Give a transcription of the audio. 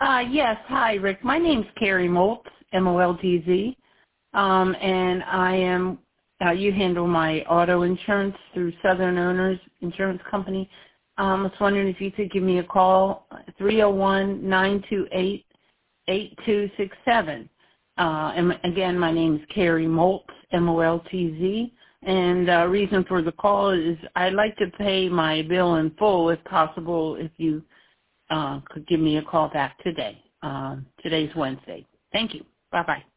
Yes. Hi, Rick. My name's Carrie Moltz, M-O-L-T-Z, and I am. You handle my auto insurance through Southern Owners Insurance Company. I was wondering if you could give me a call, 301-928-8267. And again, my name is Carrie Moltz, M-O-L-T-Z, and reason for the call is I'd like to pay my bill in full if possible, if you could give me a call back today. Today's Wednesday. Thank you. Bye-bye.